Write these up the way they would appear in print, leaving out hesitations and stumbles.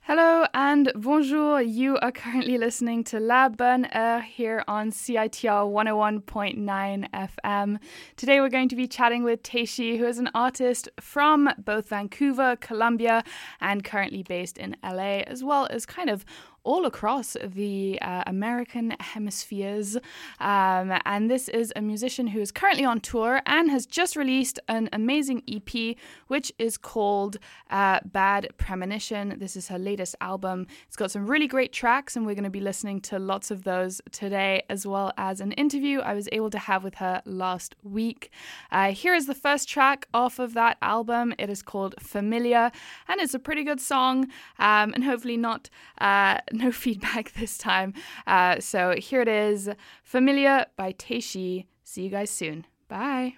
Hello and bonjour. You are currently listening to La Bonne Heure here on CITR 101.9 FM. Today we're going to be chatting with Teishi, who is an artist from both Vancouver, Colombia, and currently based in LA, as well as kind of all across the American hemispheres. And this is a musician who is currently on tour and has just released an amazing EP, which is called Bad Premonition. This is her latest album. It's got some really great tracks, and we're going to be listening to lots of those today, as well as an interview I was able to have with her last week. Here is the first track off of that album. It is called Familiar, and it's a pretty good song, and hopefully not no feedback this time. So here it is, Familiar by Teishi. See you guys soon. Bye.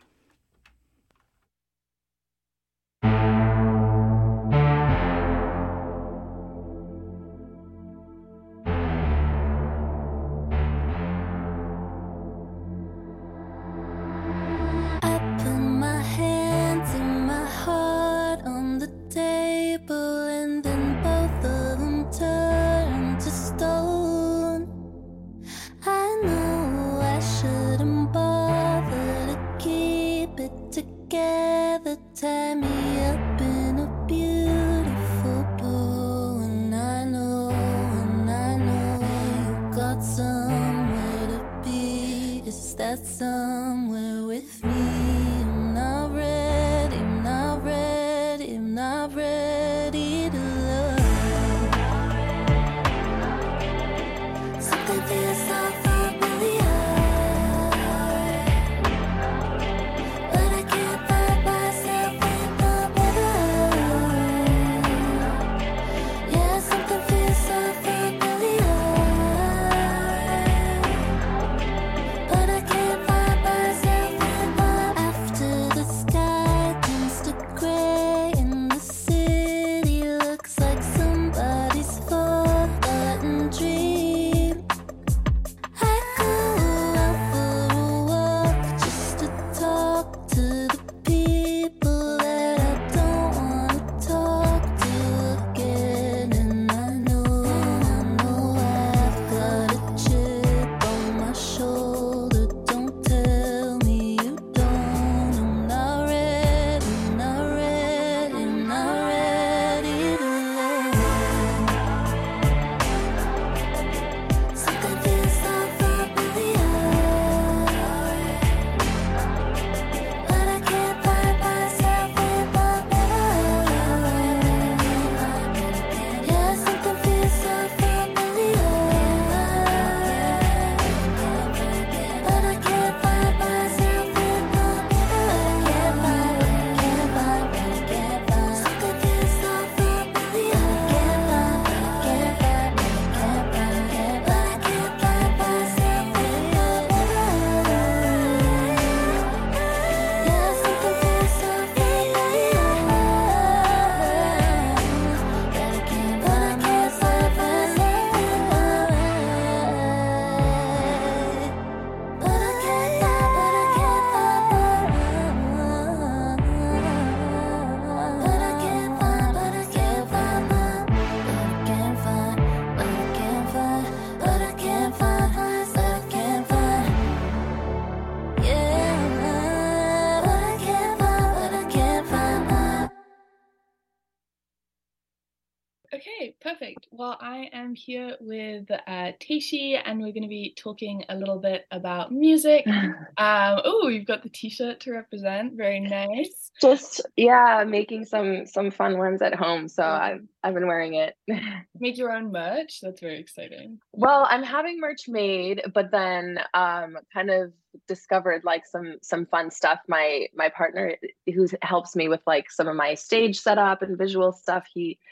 Tie me up in a beautiful bow, and I know you got somewhere to be. Is that somewhere with me? I'm not ready, I'm not ready, I'm not ready to love. Something feels so familiar. Okay, perfect. Well, I am here with Teishi, and we're going to be talking a little bit about music. Oh, you've got the t-shirt to represent. Very nice. Just making some fun ones at home. So I've been wearing it. Make your own merch. That's very exciting. Well, I'm having merch made, but then kind of discovered like some fun stuff. My partner who helps me with like some of my stage setup and visual stuff,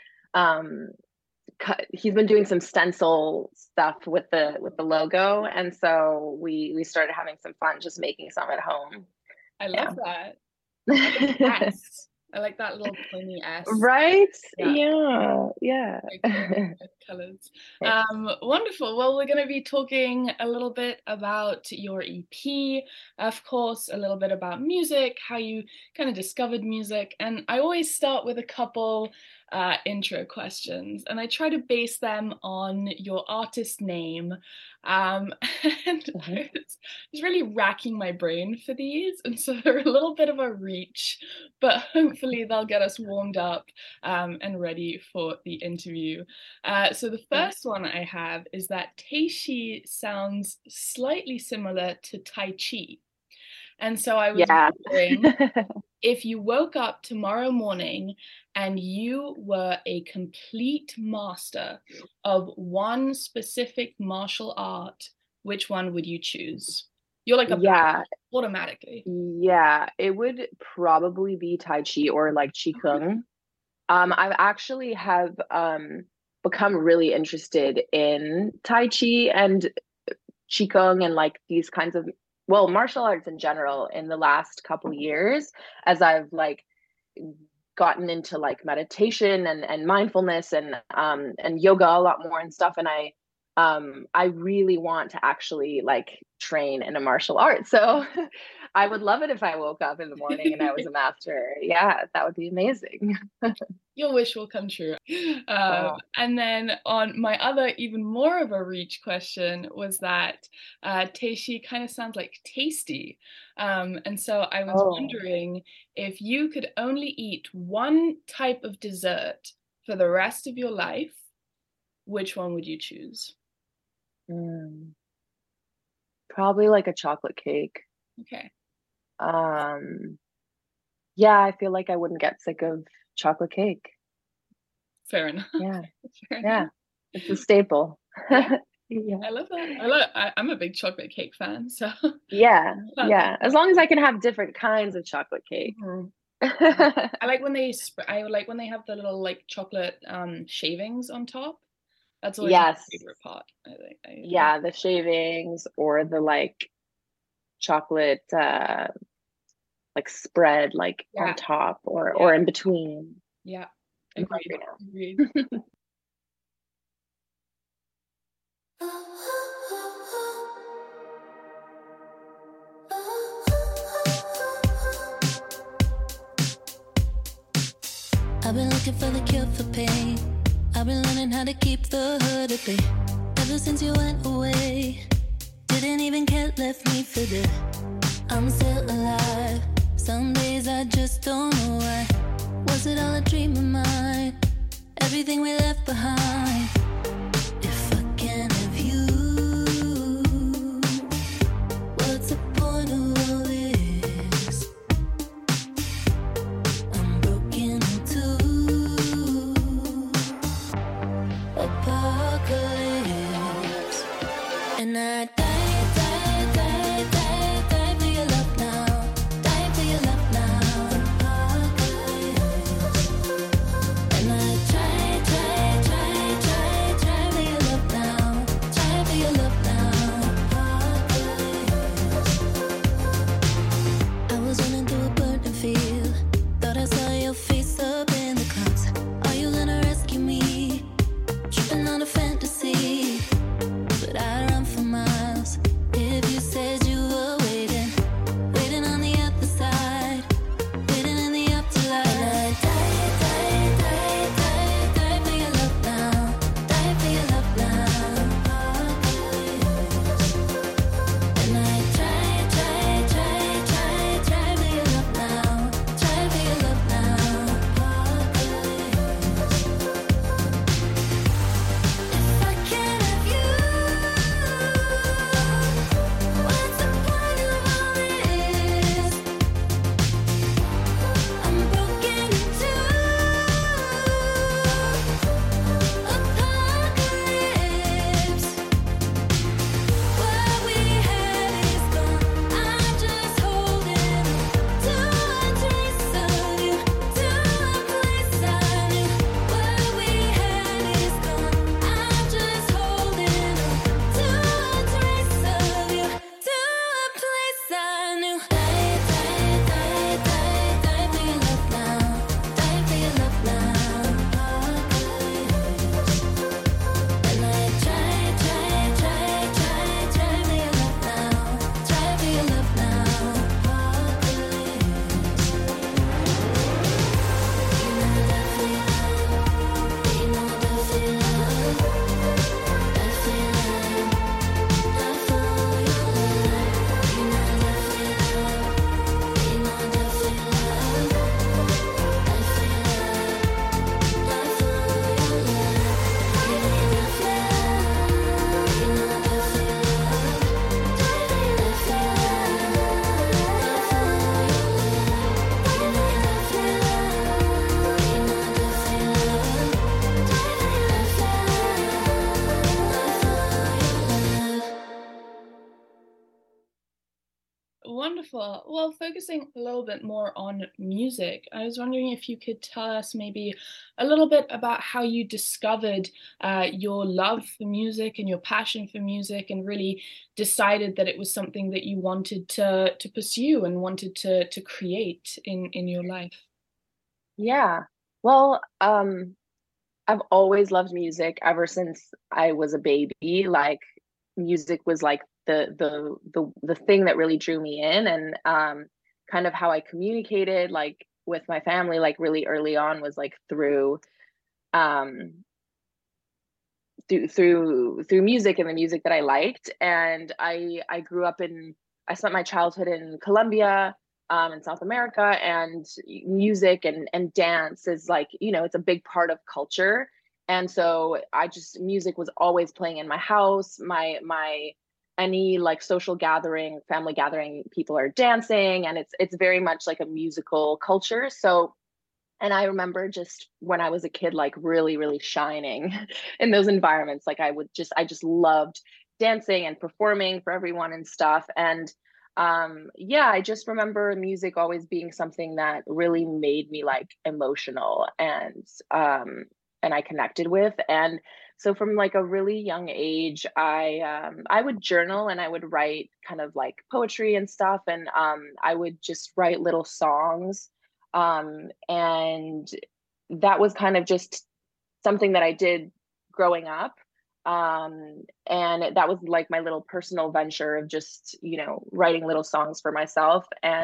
he's been doing some stencil stuff with the logo, and so we started having some fun just making some at home. I love that. S. I like that little pointy S. Right? Yeah. Colors. Wonderful. Well, we're going to be talking a little bit about your EP, of course, a little bit about music, how you kind of discovered music. And I always start with a couple intro questions, and I try to base them on your artist name. And I was really racking my brain for these, and so they're a little bit of a reach, but hopefully they'll get us warmed up and ready for the interview. So the first one I have is that Teishi sounds slightly similar to Tai Chi. And so I was wondering if you woke up tomorrow morning and you were a complete master of one specific martial art, which one would you choose? You're like automatically. Yeah, it would probably be Tai Chi or like Qigong. I actually have become really interested in Tai Chi and Qigong and like these kinds of martial arts in general in the last couple years, as I've like gotten into like meditation and mindfulness and yoga a lot more and stuff. And I really want to actually like train in a martial art. So I would love it if I woke up in the morning and I was a master. Yeah, that would be amazing. Your wish will come true. And then on my other, even more of a reach question was that Teishi kind of sounds like tasty. And so I was wondering if you could only eat one type of dessert for the rest of your life, which one would you choose? Probably like a chocolate cake. Okay. Yeah, I feel like I wouldn't get sick of chocolate cake. Fair enough. Yeah. Fair Yeah. enough. It's a staple. Yeah. I love that. I'm a big chocolate cake fan, so yeah. As long as I can have different kinds of chocolate cake. I like when they have the little like chocolate shavings on top. That's always my favorite part. I think. Yeah, the shavings or the like chocolate like spread like on top or in between. Yeah. Agreed. I've been looking for the cure for pain. I've been learning how to keep the hurt at bay. Ever since you went away, didn't even care, left me for dead. I'm still alive. Some days I just don't know why. Was it all a dream of mine? Everything we left behind. If I can't have you, what's the point of all this? I'm broken in two. Apocalypse. And I die for your love now. Die for your love now. Apocalypse. And I try Cool. Well, focusing a little bit more on music, I was wondering if you could tell us maybe a little bit about how you discovered your love for music and your passion for music, and really decided that it was something that you wanted to pursue and wanted to create in your life. Yeah. Well, I've always loved music ever since I was a baby. Like music was like the thing that really drew me in, and kind of how I communicated like with my family like really early on was like um through music and the music that I liked. And I grew up in I spent my childhood in Colombia, in South America, and music and dance is like, you know, it's a big part of culture. And so I just music was always playing in my house. My any like social gathering, family gathering, people are dancing, and it's very much like a musical culture. So and I remember just when I was a kid, like really, really shining in those environments. Like I just loved dancing and performing for everyone and stuff. And yeah, I just remember music always being something that really made me like emotional, and I connected with. And so from like a really young age, I would journal and I would write kind of like poetry and stuff. And I would just write little songs, and that was kind of just something that I did growing up. And that was like my little personal venture of just, you know, writing little songs for myself.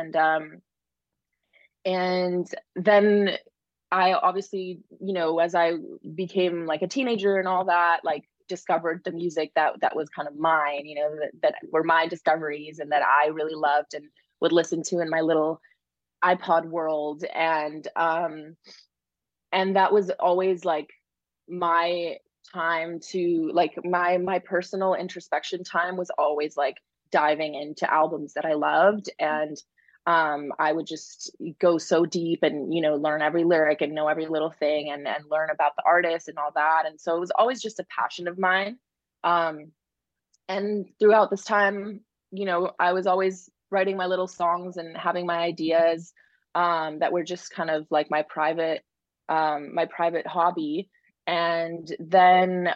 And then I obviously, you know, as I became like a teenager and all that, like discovered the music that was kind of mine, you know, that were my discoveries and that I really loved and would listen to in my little iPod world. And that was always like my time to like my personal introspection time was always like diving into albums that I loved. And I would just go so deep and, you know, learn every lyric and know every little thing, and learn about the artist and all that. And so it was always just a passion of mine. um and throughout this time, you know, I was always writing my little songs and having my ideas, that were just kind of like my private hobby. And then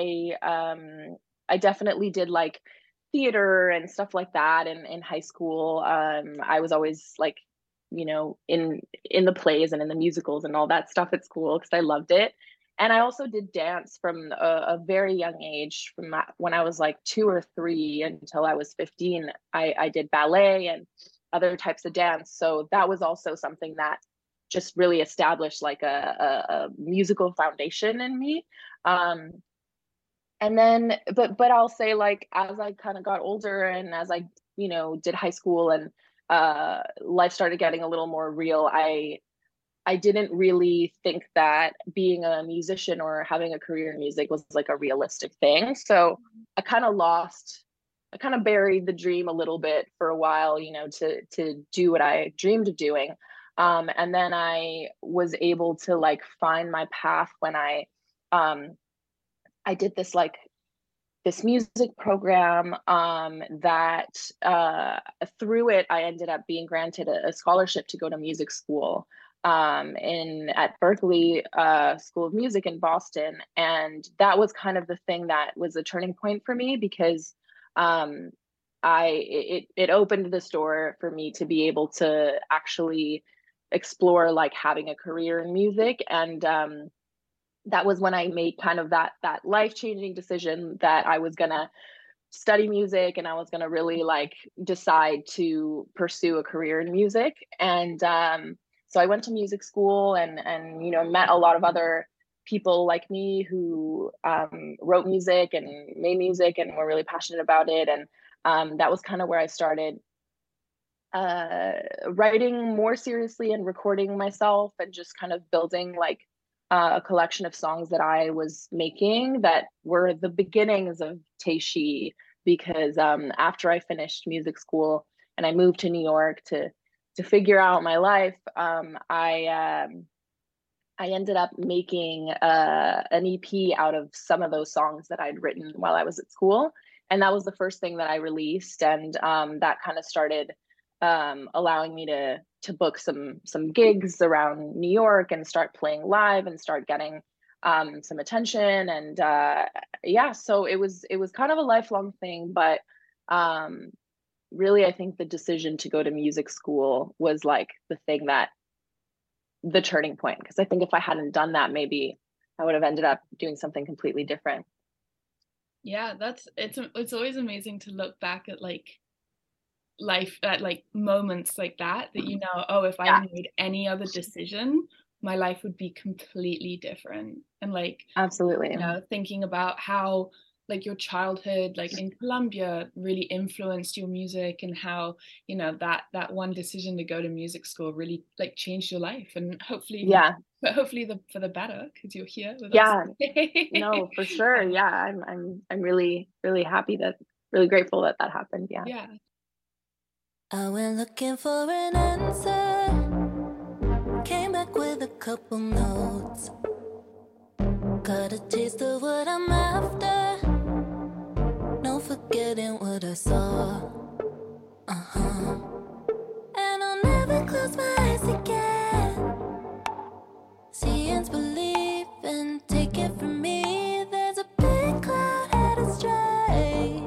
I definitely did like theater and stuff like that in high school. I was always like, you know, in the plays and in the musicals and all that stuff at school because I loved it. And I also did dance from a very young age, from when I was like 2 or 3 until I was 15. I did ballet and other types of dance. So that was also something that just really established like a musical foundation in me. Um, and then, but I'll say like as I kind of got older and as I, you know, did high school and life started getting a little more real, I didn't really think that being a musician or having a career in music was like a realistic thing. So I kind of I kind of buried the dream a little bit for a while, you know, to do what I dreamed of doing. And then I was able to like find my path when um, I did this like this music program, that through it I ended up being granted a scholarship to go to music school, in at Berklee School of Music in Boston. And that was kind of the thing that was a turning point for me because um, it opened this door for me to be able to actually explore like having a career in music. And that was when I made kind of that life-changing decision that I was gonna study music and I was gonna really like decide to pursue a career in music. And so I went to music school and you know met a lot of other people like me who wrote music and made music and were really passionate about it. And that was kind of where I started writing more seriously and recording myself and just kind of building like a collection of songs that I was making that were the beginnings of Teishi. Because after I finished music school and I moved to New York to figure out my life, I ended up making an EP out of some of those songs that I'd written while I was at school. And that was the first thing that I released. And that kind of started allowing me to book some gigs around New York and start playing live and start getting some attention. And yeah, so it was kind of a lifelong thing, but really, I think the decision to go to music school was like the thing that the turning point. Because I think if I hadn't done that, maybe I would have ended up doing something completely different. Yeah, it's always amazing to look back at like life at like moments like that you know, oh, if I Yeah, made any other decision, my life would be completely different. And like, absolutely. you know, thinking about how like your childhood like in Colombia really influenced your music, and how, you know, that one decision to go to music school really like changed your life, and hopefully Yeah, but hopefully for the better, because you're here with us. yeah, no, for sure. Yeah, I'm really really happy that really grateful that that happened. Yeah. Yeah. I went looking for an answer, came back with a couple notes. Got a taste of what I'm after, no forgetting what I saw. And I'll never close my eyes again. Seeing's belief, and take it from me, there's a big cloud headed straight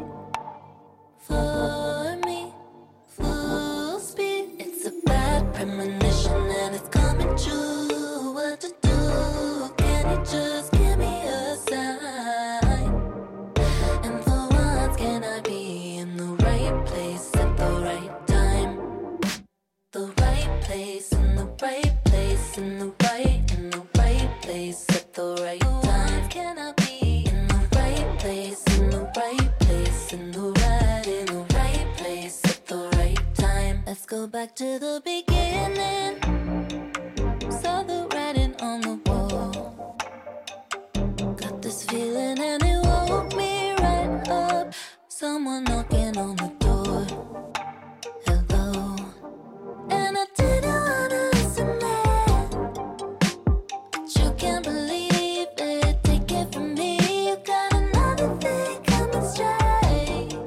for me, full speed. It's a bad premonition and it's coming true. What to do? Can you just give me a sign? And for once, can I be in the right place at the right time? The right place in the right place in the right place at the right time. Can I be in the right place in the right place in the right place at the right time? Let's go back to the beginning. Saw the writing on the wall. Got this feeling and it woke me right up. Someone knocking on the door. Hello. And I didn't wanna listen, man, but you can't believe it. Take it from me, you got another thing coming straight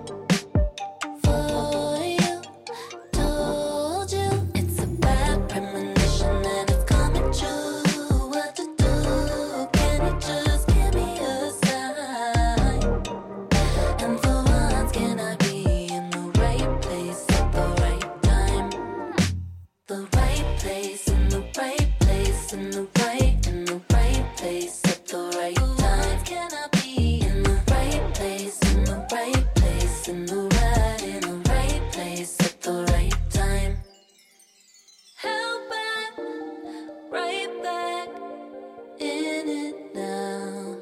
for you. Told you it's a bad premonition and it's coming true. What to do? Can you just give me a sign? And for once, can I be in the right place at the right time? The right place in the right place in the right place at the right time. Can I be in the right place in the right place in the right place at the right time? Held back, right back in it now.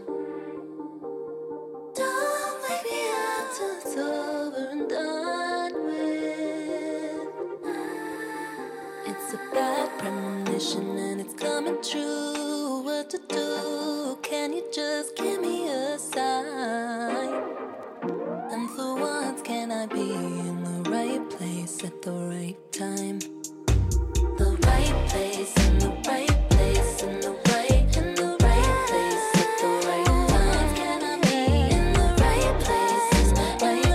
Don't wake me up till it's over and done with. It's a bad premonition and it's coming true. What to do? Can you just give me a sign? And for once, can I be in the right place at the right time? The right place in the right place in the right place at the right time. Can I be in the right place in the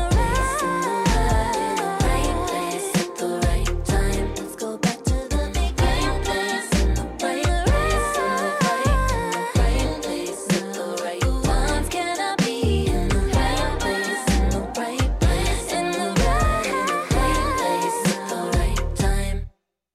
right place at the right time? Let's go back to the beginning. Place in the right place in the right place at the right time. Can I be in the right place in the right place in the right place at the right time?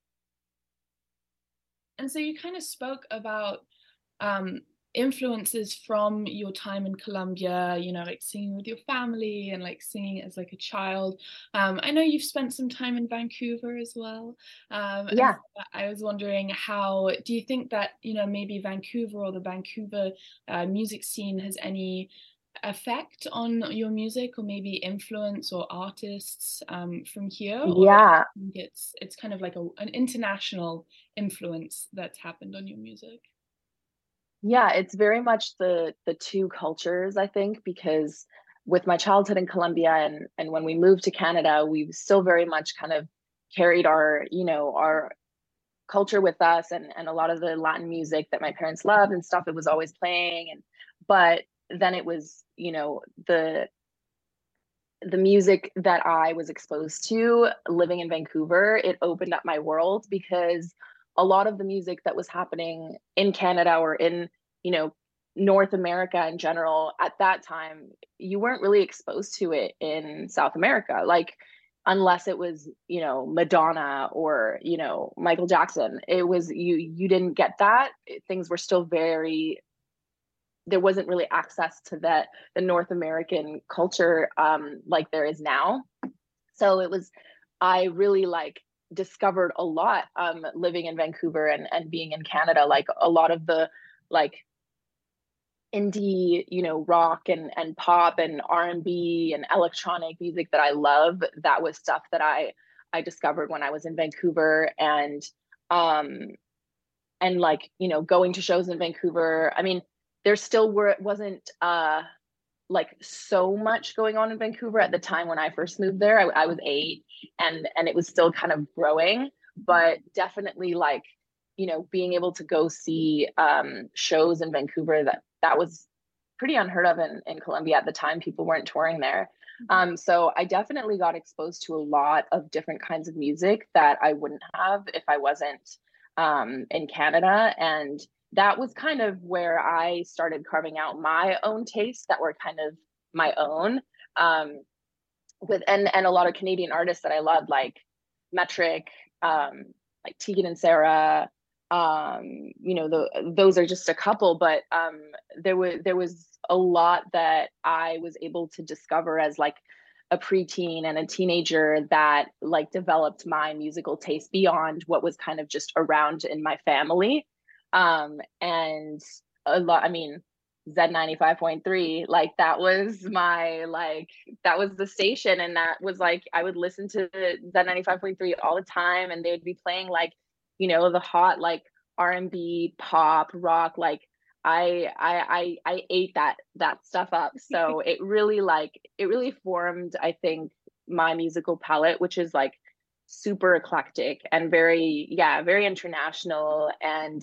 And so you kind of spoke about influences from your time in Colombia, you know, like singing with your family and like singing as like a child. I know you've spent some time in Vancouver as well. And Yeah. I was wondering, how do you think that, you know, maybe Vancouver or the Vancouver music scene has any effect on your music, or maybe influence or artists from here? Or Yeah. do you think it's kind of like an international influence that's happened on your music? Yeah, it's very much the two cultures, I think, because with my childhood in Colombia and when we moved to Canada, we've still very much kind of carried our, you know, our culture with us, and a lot of the Latin music that my parents loved and stuff, it was always playing. And but then it was, you know, the music that I was exposed to living in Vancouver, it opened up my world, because a lot of the music that was happening in Canada or in, you know, North America in general at that time, you weren't really exposed to it in South America. Like, unless it was, you know, Madonna or, you know, Michael Jackson, it was, you didn't get that. Things were still very, there wasn't really access to that, the North American culture, like there is now. So it was, I really like discovered a lot, living in Vancouver and being in Canada. Like a lot of the like indie, you know, rock and pop and R&B and electronic music that I love, that was stuff that I discovered when I was in Vancouver. And like, you know, going to shows in Vancouver, I mean, there still wasn't like so much going on in Vancouver at the time when I first moved there. I was 8, and it was still kind of growing, but definitely like, you know, being able to go see shows in Vancouver, that was pretty unheard of in Colombia at the time. People weren't touring there. So I definitely got exposed to a lot of different kinds of music that I wouldn't have if I wasn't in Canada. And that was kind of where I started carving out my own tastes that were kind of my own, with and a lot of Canadian artists that I loved, like Metric, like Tegan and Sarah. You know, those are just a couple, but there was a lot that I was able to discover as like a preteen and a teenager that like developed my musical taste beyond what was kind of just around in my family. And a lot, I mean, Z95.3, like that was my, like, that was the station. And that was like, I would listen to Z95.3 all the time, and they would be playing like, you know, the hot, like R&B, pop, rock, like I ate that stuff up. So it really formed, I think, my musical palette, which is like super eclectic and very international, and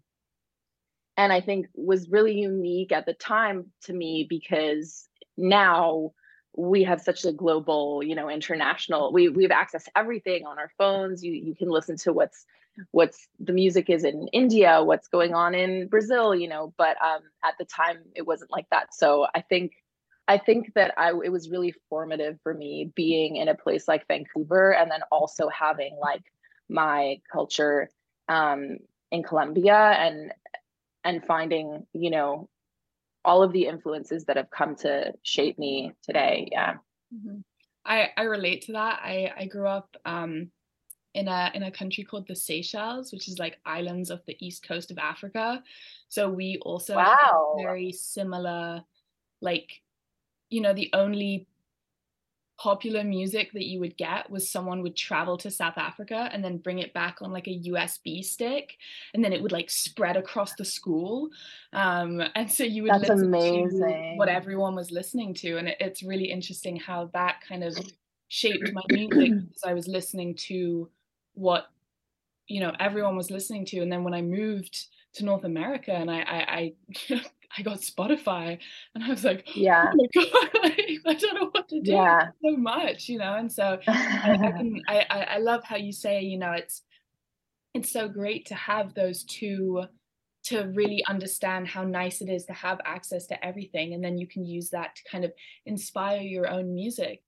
I think was really unique at the time to me, because now we have such a global, you know, international, we have access to everything on our phones. You can listen to what's the music is in India, what's going on in Brazil, you know, but at the time it wasn't like that. So I think that it was really formative for me being in a place like Vancouver, and then also having like my culture in Colombia, and finding, you know, all of the influences that have come to shape me today. Yeah. Mm-hmm. I relate to that. I grew up in a country called the Seychelles, which is like islands of the east coast of Africa. So we also have very similar, like, you know, the only popular music that you would get was someone would travel to South Africa and then bring it back on like a USB stick, and then it would like spread across the school, and so you would listen to what everyone was listening to. And it's really interesting how that kind of shaped my music, because I was listening to what, you know, everyone was listening to. And then when I moved to North America and I got Spotify, and I was like, yeah, oh my God, I don't know what to do. Yeah. So much, you know. And so I love how you say, you know, it's so great to have those two, to really understand how nice it is to have access to everything, and then you can use that to kind of inspire your own music.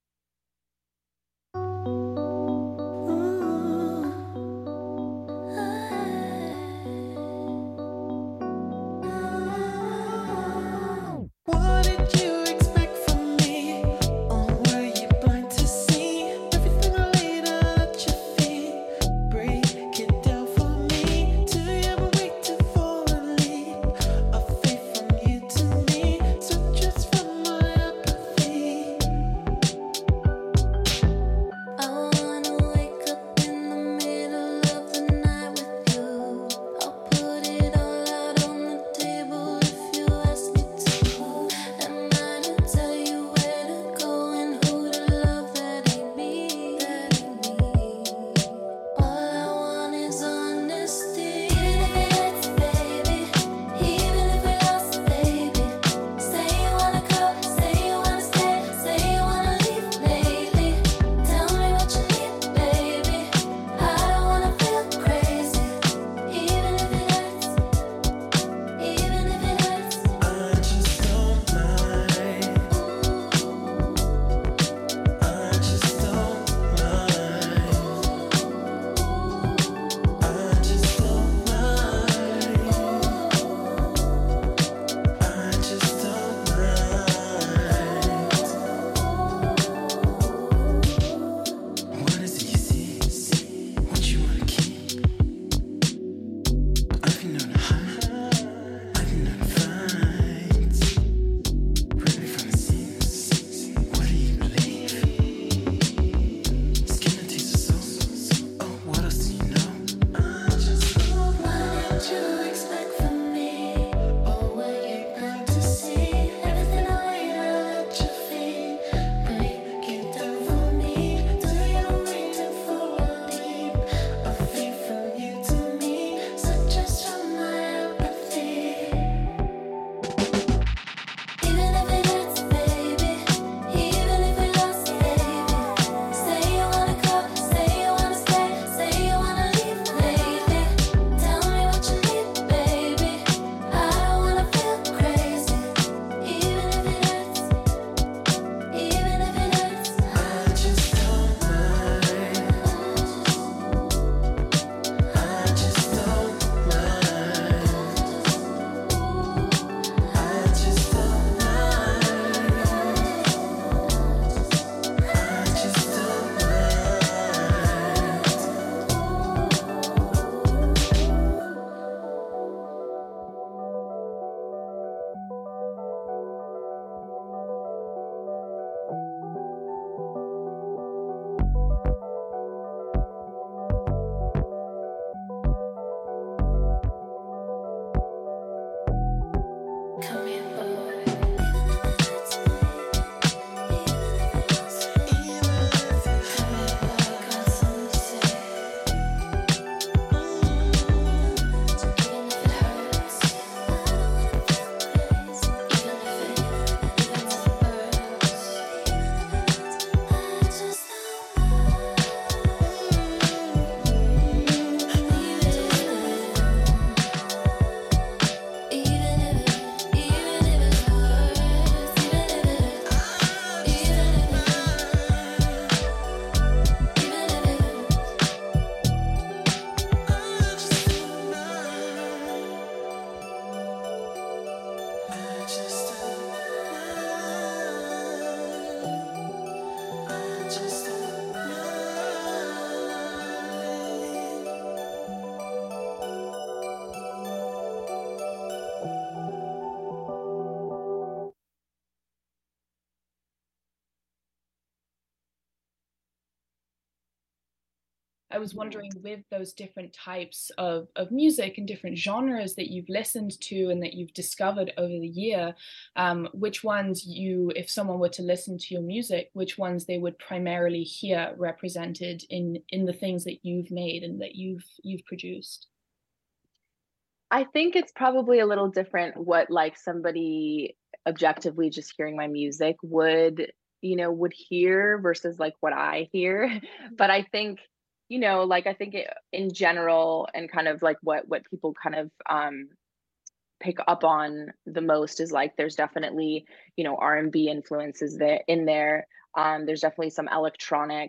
I was wondering, with those different types of music and different genres that you've listened to and that you've discovered over the year, which ones if someone were to listen to your music, which ones they would primarily hear represented in the things that you've made and that you've produced? I think it's probably a little different what like somebody objectively just hearing my music would hear versus like what I hear. But I think, like I think in general and kind of like what people kind of pick up on the most is like there's definitely, R&B influences there in there. There's definitely some electronic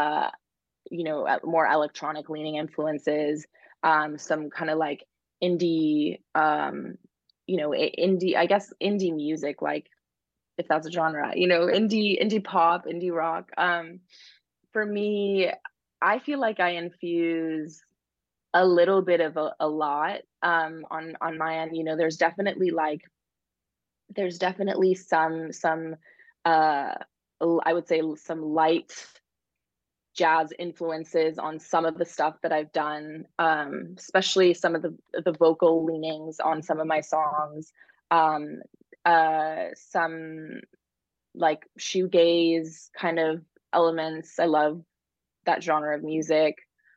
more electronic leaning influences, some kind of like indie indie, I guess indie music, like if that's a genre, indie pop, indie rock. For me, I feel like I infuse a little bit of a lot on my end. There's definitely some I would say some light jazz influences on some of the stuff that I've done, especially some of the vocal leanings on some of my songs. Some like shoegaze kind of elements. I love that genre of music.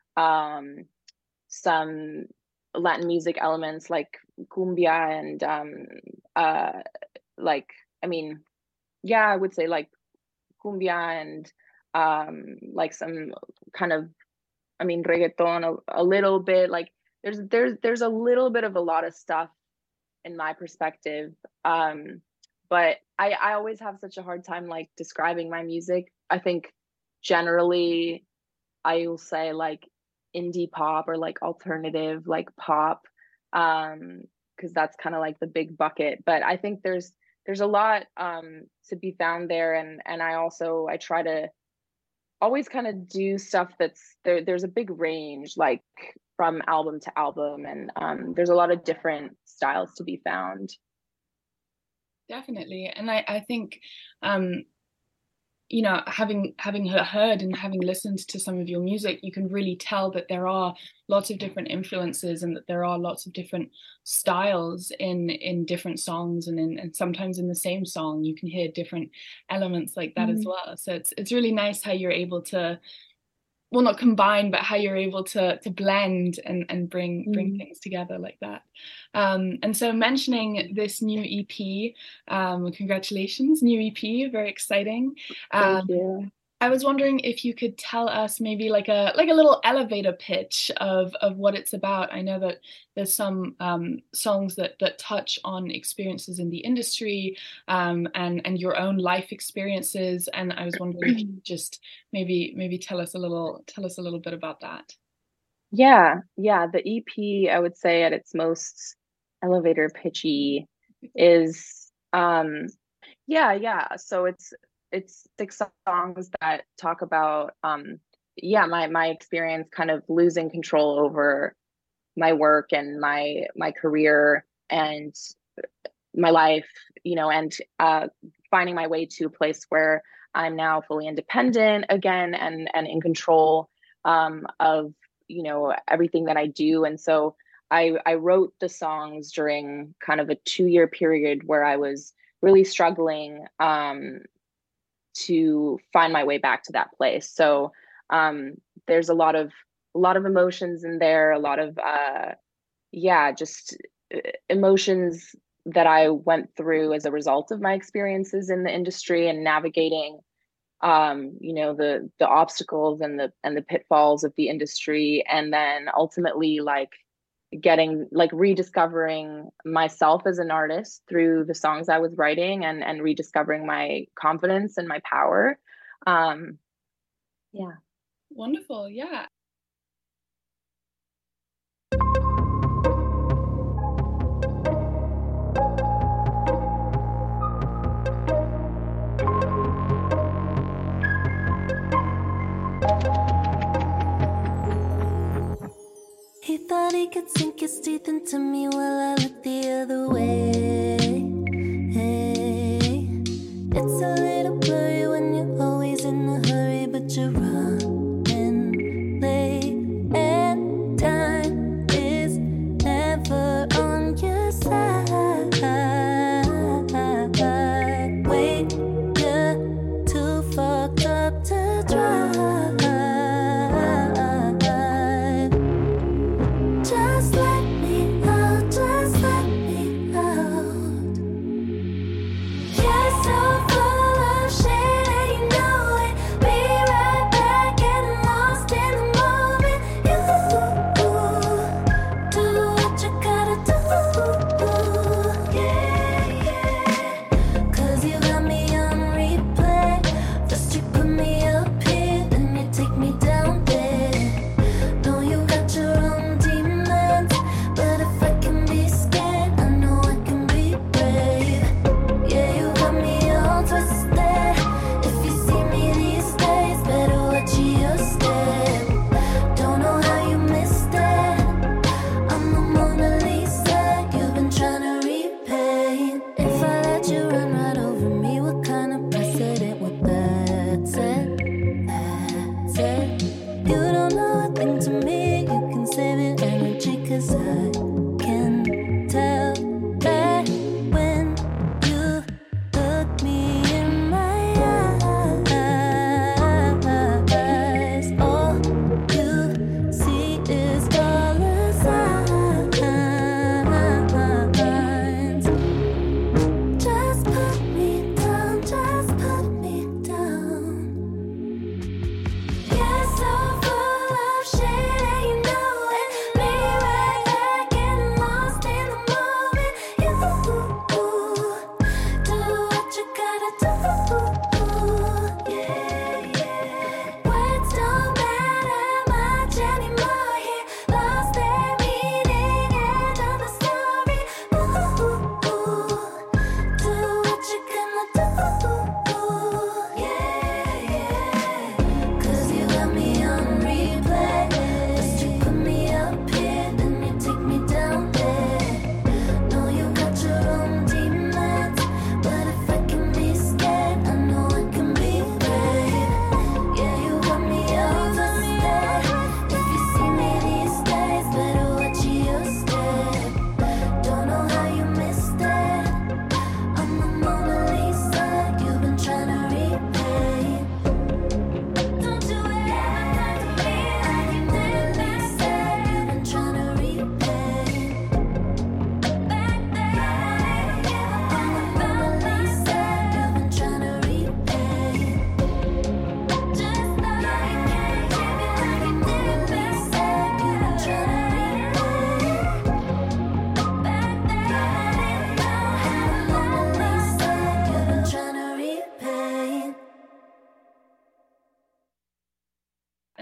Some Latin music elements like cumbia and like, I mean, yeah, I would say like cumbia and like some kind of, I mean, reggaeton a little bit. Like there's a little bit of a lot of stuff in my perspective. But I always have such a hard time like describing my music. I think generally I will say like indie pop or like alternative like pop, because that's kind of like the big bucket. But I think there's a lot to be found there, and I try to always kind of do stuff that's there's a big range, like from album to album, and there's a lot of different styles to be found. Definitely. And I think having heard and having listened to some of your music, you can really tell that there are lots of different influences and that there are lots of different styles in different songs, and sometimes in the same song you can hear different elements like that as well. So it's really nice how you're able to, well, not combine, but how you're able to blend and bring things together like that. And so mentioning this new EP, congratulations, new EP, very exciting. Thank you. I was wondering if you could tell us maybe like a little elevator pitch of what it's about. I know that there's some songs that touch on experiences in the industry, and your own life experiences. And I was wondering if you could just maybe tell us a little bit about that. Yeah. The EP, I would say at its most elevator pitchy is so it's 6 songs that talk about my experience kind of losing control over my work and my career and my life, and finding my way to a place where I'm now fully independent again and in control of everything that I do. And so I wrote the songs during kind of a 2-year period where I was really struggling to find my way back to that place. So there's a lot of emotions in there, a lot of just emotions that I went through as a result of my experiences in the industry and navigating the obstacles and the pitfalls of the industry, and then ultimately rediscovering myself as an artist through the songs I was writing, and rediscovering my confidence and my power. Wonderful. Yeah. He thought he could sink his teeth into me while I looked the other way. Hey, it's a little blurry when you're always in a hurry, but you're running late.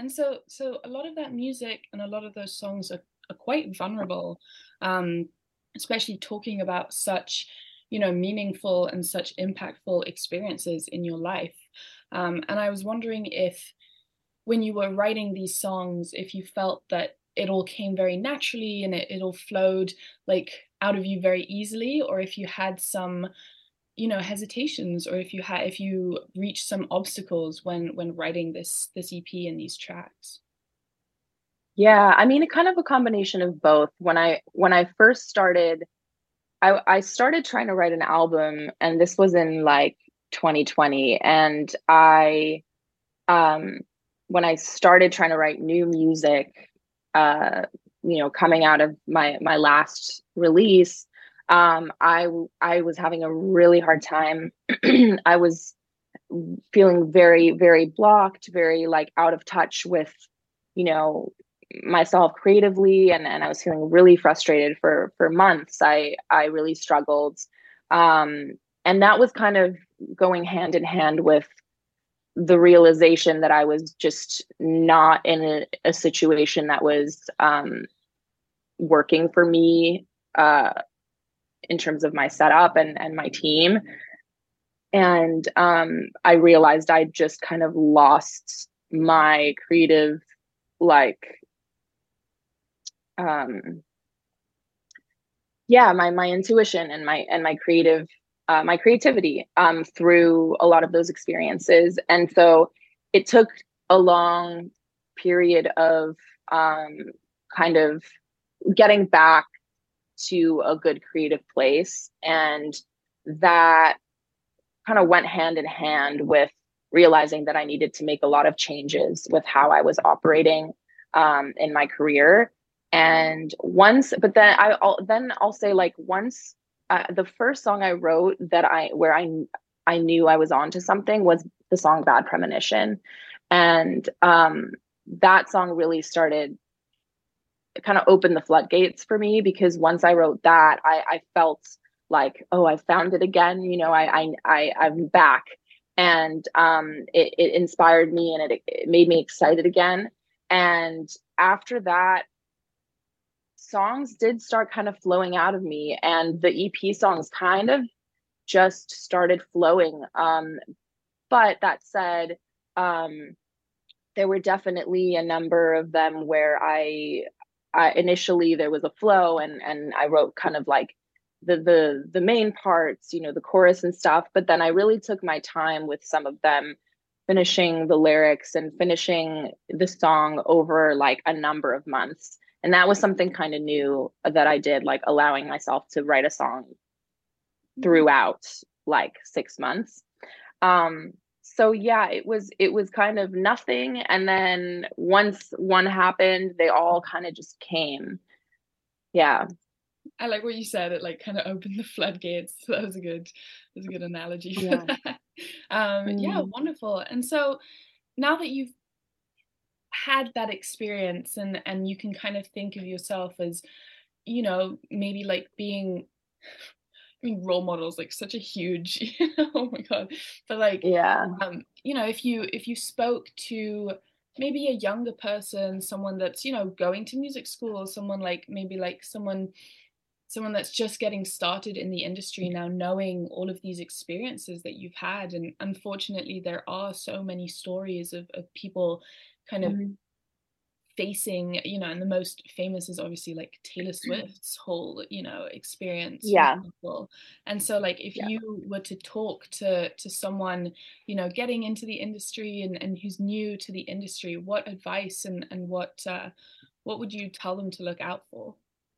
And so a lot of that music and a lot of those songs are quite vulnerable, um, especially talking about such, meaningful and such impactful experiences in your life. And I was wondering if, when you were writing these songs, if you felt that it all came very naturally and it all flowed like out of you very easily, or if you had some, hesitations, or if you reached some obstacles when writing this EP and these tracks. Yeah, I mean, kind of a combination of both. When I first started, I started trying to write an album, and this was in like 2020. And um, when I started trying to write new music, uh, coming out of my last release, I was having a really hard time. I was feeling very, very blocked, very like out of touch with, you know, myself creatively, and I was feeling really frustrated for months. I really struggled. And that was kind of going hand in hand with the realization that I was just not in a situation that was working for me, in terms of my setup and my team. And I realized I just kind of lost my creative, like, um, yeah, my intuition and my creative, my creativity, through a lot of those experiences. And so it took a long period of kind of getting back to a good creative place, and that kind of went hand in hand with realizing that I needed to make a lot of changes with how I was operating in my career. And once, but then I'll say, like, once, the first song I wrote that I knew I was onto something was the song Bad Premonition. And that song really started, kind of opened the floodgates for me, because once I wrote that, I felt like, oh, I found it again. I'm back. And it inspired me, and it made me excited again. And after that, songs did start kind of flowing out of me, and the EP songs kind of just started flowing. But that said, there were definitely a number of them where I initially there was a flow, and I wrote kind of like the main parts, the chorus and stuff. But then I really took my time with some of them, finishing the lyrics and finishing the song over like a number of months. And that was something kind of new that I did, like allowing myself to write a song throughout like 6 months. So yeah, it was kind of nothing, and then once one happened, they all kind of just came. Yeah. I like what you said. It like kind of opened the floodgates. That was a good analogy for Yeah. that. Yeah, Mm. wonderful. And so now that you've had that experience, and you can kind of think of yourself as, maybe like being, I mean, role models, like such a huge, oh my God. But like, Yeah. if you spoke to maybe a younger person, someone that's, going to music school, someone like maybe like someone that's just getting started in the industry now, knowing all of these experiences that you've had. And unfortunately, there are so many stories of people kind of Mhm. facing, and the most famous is obviously like Taylor Swift's whole, experience, for Yeah. example. And so like if Yeah. you were to talk to someone, getting into the industry, and who's new to the industry, what advice and what would you tell them to look out for?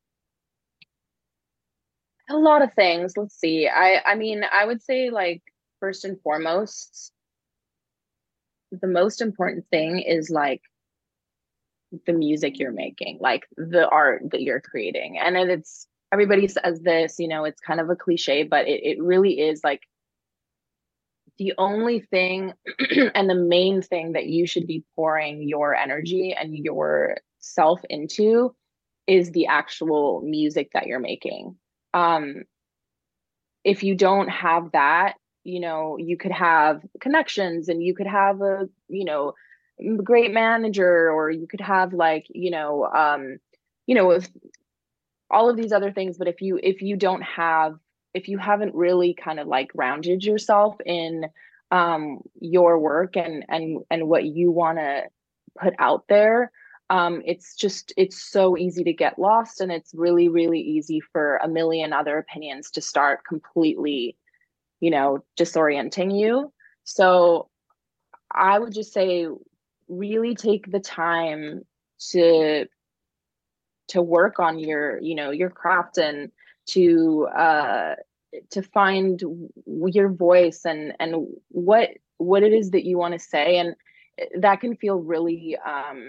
A lot of things. Let's see. I mean, I would say, like, first and foremost, the most important thing is like the music you're making, like the art that you're creating. And then it's everybody says this, it's kind of a cliche, but it really is like the only thing and the main thing that you should be pouring your energy and your self into is the actual music that you're making. Um, if you don't have that, you could have connections, and you could have a, great manager, or you could have like, with all of these other things. But if you haven't really kind of like grounded yourself in your work and what you want to put out there, it's so easy to get lost, and it's really, really easy for a million other opinions to start completely, disorienting you. So I would just say, really take the time to work on your craft, and to find your voice, and what it is that you want to say. And that can feel really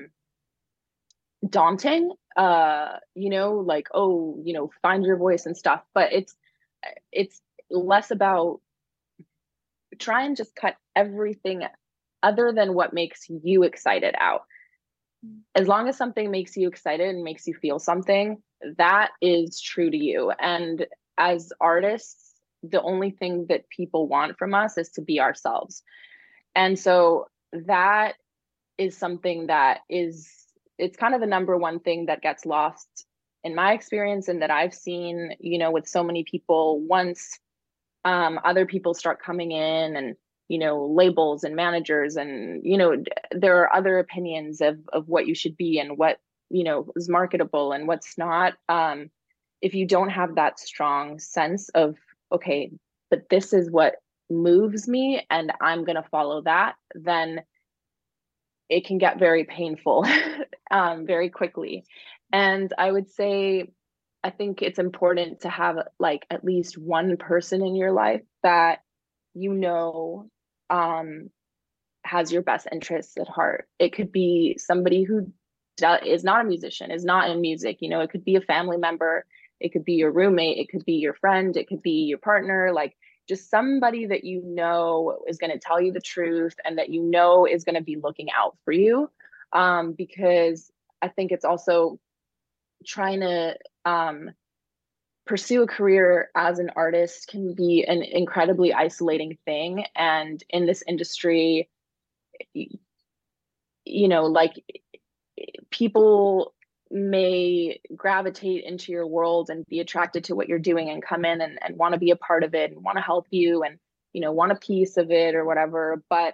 daunting, like, oh, find your voice and stuff. But it's less about, try and just cut everything other than what makes you excited out. As long as something makes you excited and makes you feel something, that is true to you. And as artists, the only thing that people want from us is to be ourselves. And so that is something that it's kind of the number one thing that gets lost in my experience, and that I've seen, with so many people. Once other people start coming in, and labels and managers, and there are other opinions of what you should be, and what is marketable and what's not. If you don't have that strong sense of, okay, but this is what moves me and I'm going to follow that, then it can get very painful very quickly. And I would say, I think it's important to have like at least one person in your life that has your best interests at heart. It could be somebody who is not a musician, is not in music. It could be a family member, it could be your roommate, it could be your friend, it could be your partner. Like, just somebody that is going to tell you the truth, and that is going to be looking out for you. Because I think it's also trying to pursue a career as an artist can be an incredibly isolating thing. And in this industry, like, people may gravitate into your world and be attracted to what you're doing, and come in and want to be a part of it, and want to help you, and want a piece of it or whatever. But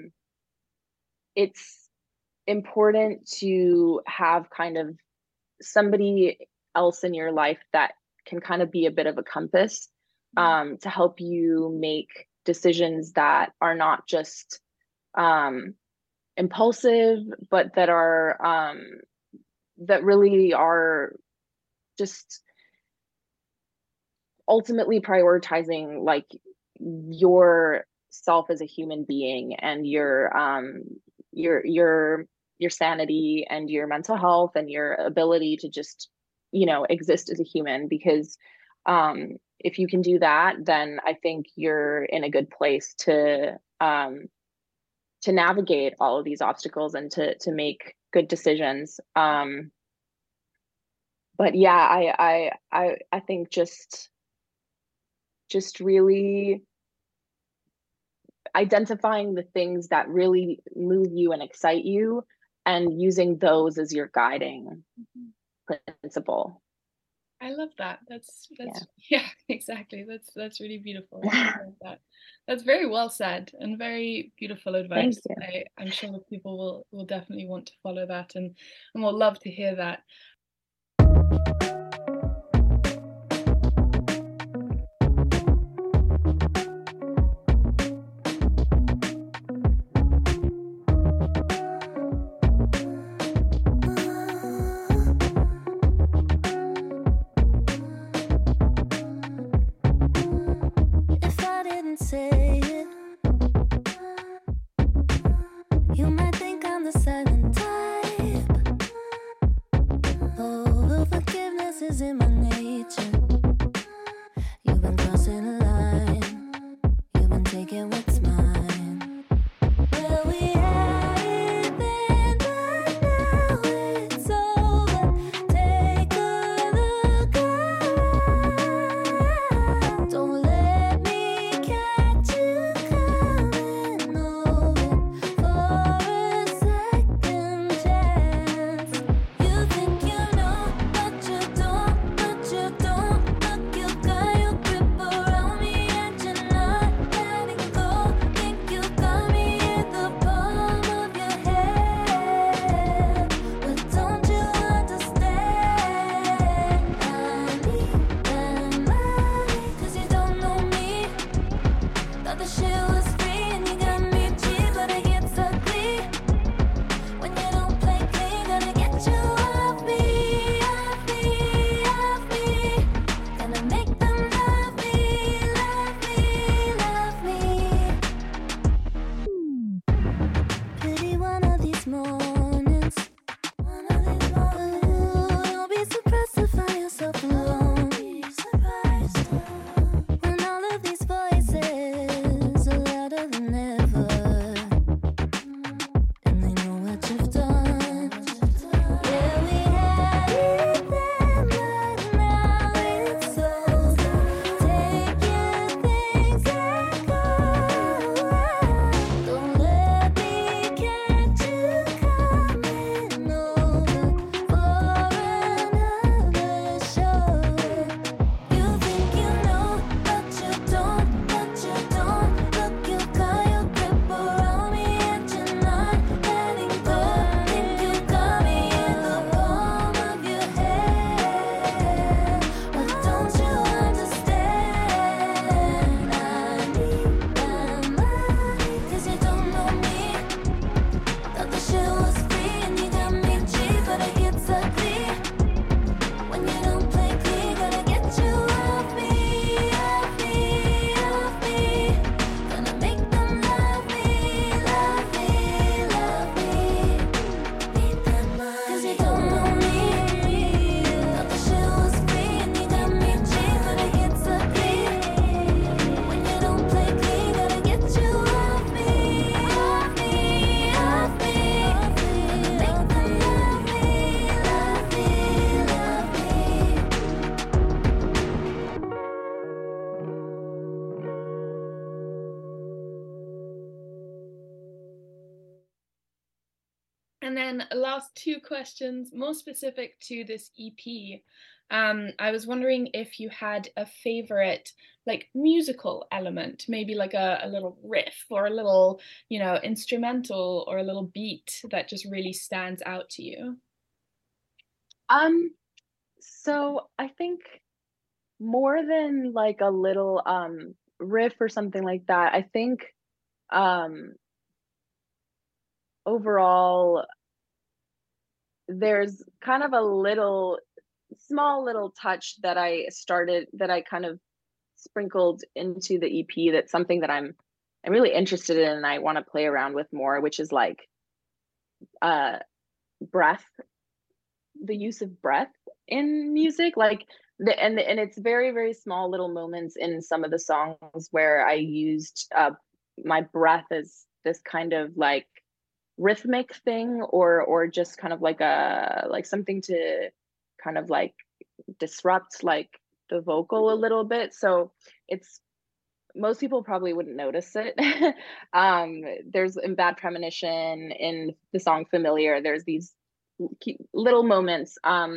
it's important to have kind of somebody else in your life that can kind of be a bit of a compass, to help you make decisions that are not just impulsive, but that are that really are just ultimately prioritizing like yourself as a human being, and your sanity, and your mental health, and your ability to just exist as a human. Because if you can do that, then I think you're in a good place to navigate all of these obstacles, and to make good decisions. But yeah, I think just really identifying the things that really move you and excite you, and using those as your guiding principle. I love that. That's yeah, exactly. That's really beautiful. I love that. That's very well said, and very beautiful advice. I'm sure that people will definitely want to follow that, and will love to hear that. And then last two questions, more specific to this EP. I was wondering if you had a favorite like musical element, maybe like a little riff or a little, instrumental or a little beat that just really stands out to you. So I think more than like a little riff or something like that, I think overall there's kind of a small little touch that I kind of sprinkled into the EP. That's something that I'm really interested in and I want to play around with more, which is like breath, the use of breath in music, like and it's very, very small little moments in some of the songs where I used my breath as this kind of like rhythmic thing, or just kind of like something to kind of like disrupt like the vocal a little bit. So it's, most people probably wouldn't notice it. There's in Bad Premonition, in the song Familiar, there's these little moments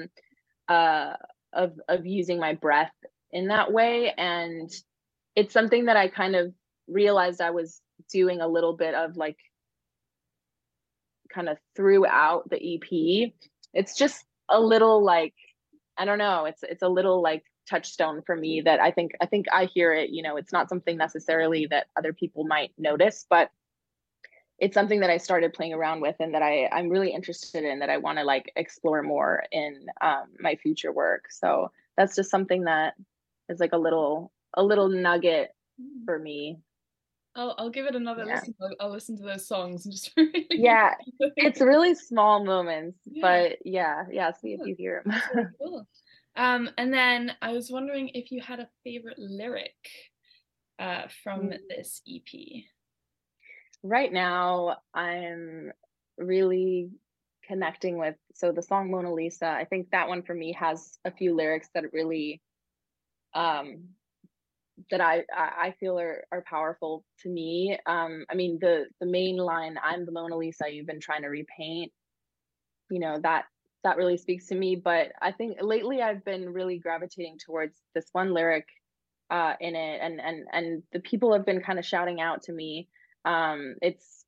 of using my breath in that way, and it's something that I kind of realized I was doing a little bit of like kind of throughout the EP. It's just a little like, I don't know, it's a little like touchstone for me that I think I hear it, it's not something necessarily that other people might notice, but it's something that I started playing around with and that I'm really interested in, that I want to like explore more in my future work. So that's just something that is like a little nugget for me. I'll give it another listen. I'll listen to those songs and just really it's really small moments, but see if you hear them. Really cool. And then I was wondering if you had a favorite lyric from this EP. Right now, I'm really connecting with, so the song Mona Lisa, I think that one for me has a few lyrics that really that I feel are powerful to me. I mean, the main line, "I'm the Mona Lisa you've been trying to repaint," that really speaks to me. But I think lately I've been really gravitating towards this one lyric in it, and the people have been kind of shouting out to me. It's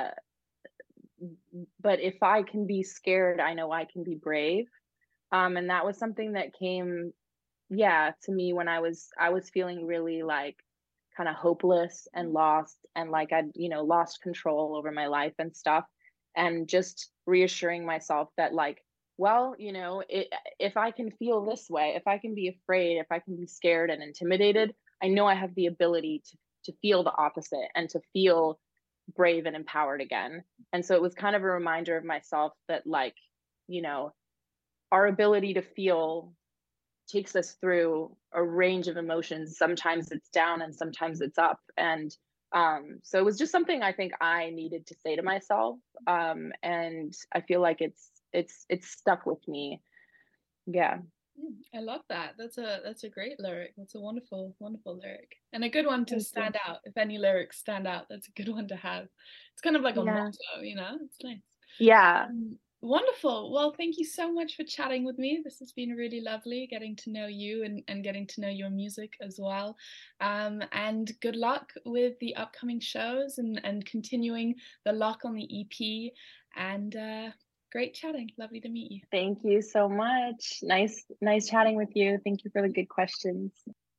but if I can be scared, I know I can be brave. And that was something that came to me when I was feeling really like kind of hopeless and lost, and like I'd lost control over my life and stuff, and just reassuring myself that like, well, if I can feel this way, if I can be afraid, if I can be scared and intimidated, I know I have the ability to feel the opposite and to feel brave and empowered again. And so it was kind of a reminder of myself that like, our ability to feel takes us through a range of emotions. Sometimes it's down and sometimes it's up. And so it was just something I think I needed to say to myself. And I feel like it's stuck with me. Yeah. I love that. That's a great lyric. That's a wonderful, wonderful lyric, and a good one to stand out. If any lyrics stand out, that's a good one to have. It's kind of like a motto, It's nice. Yeah. Wonderful. Well, thank you so much for chatting with me. This has been really lovely getting to know you and getting to know your music as well. And good luck with the upcoming shows and continuing the lock on the EP. And great chatting. Lovely to meet you. Thank you so much. Nice chatting with you. Thank you for the good questions.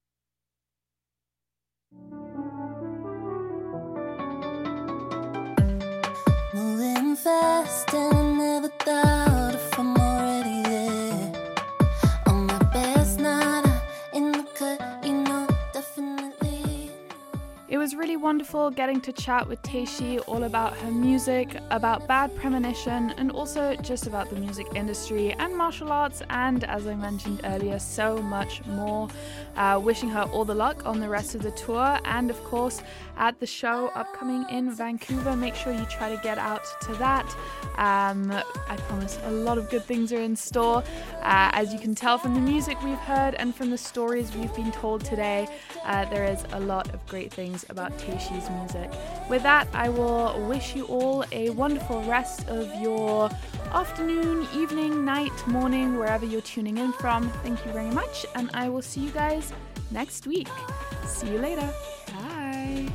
Moving fast and I never doubt if I'm already there. On my best night in the cut, definitely. It was really wonderful getting to chat with Tayshia all about her music, about Bad Premonition, and also just about the music industry and martial arts, and as I mentioned earlier, so much more. Wishing her all the luck on the rest of the tour, and of course at the show upcoming in Vancouver. Make sure you try to get out to that. I promise a lot of good things are in store. As you can tell from the music we've heard and from the stories we've been told today, there is a lot of great things about about Tayshi's music. With that, I will wish you all a wonderful rest of your afternoon, evening, night, morning, wherever you're tuning in from. Thank you very much, and I will see you guys next week. See you later. Bye.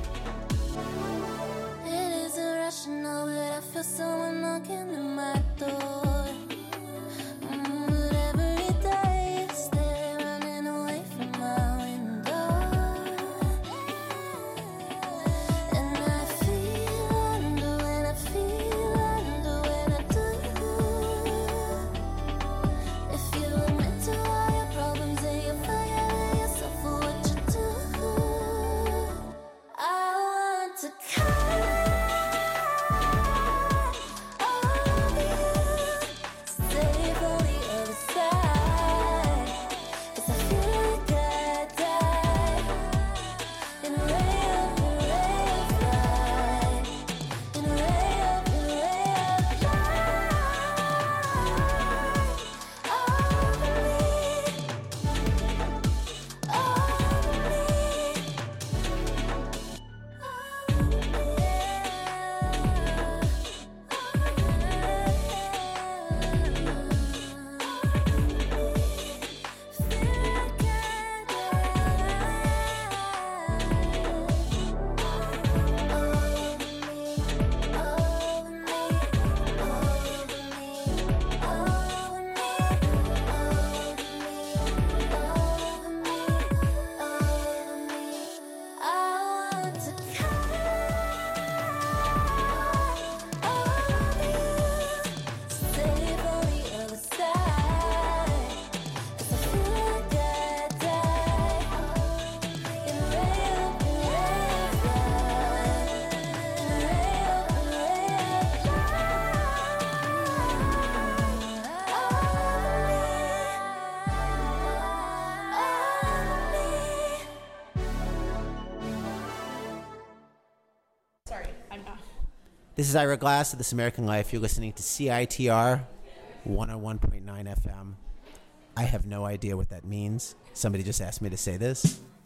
It is irrational, but I feel someone knocking at my door. But every day they're running away from my window. And I feel under when I feel under when I do. If you admit to all your problems and you fire yourself for what you do, I want to cut. This is Ira Glass of This American Life. You're listening to CITR 101.9 FM. I have no idea what that means. Somebody just asked me to say this.